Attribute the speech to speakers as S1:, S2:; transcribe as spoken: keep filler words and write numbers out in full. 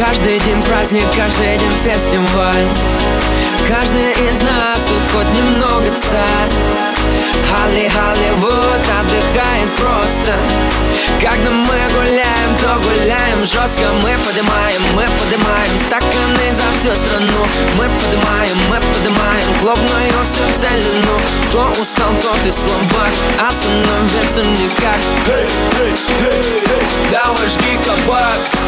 S1: Каждый день праздник, каждый день фестиваль. Каждый из нас тут хоть немного царь. Холли, Холливуд отдыхает просто. Когда мы гуляем, то гуляем жестко. Мы поднимаем, мы поднимаем стаканы за всю страну. Мы поднимаем, мы поднимаем клубную всю целину. Кто устал, тот и слабак, остановиться никак.
S2: Hey, hey, hey, hey.
S1: Давай жги кабак.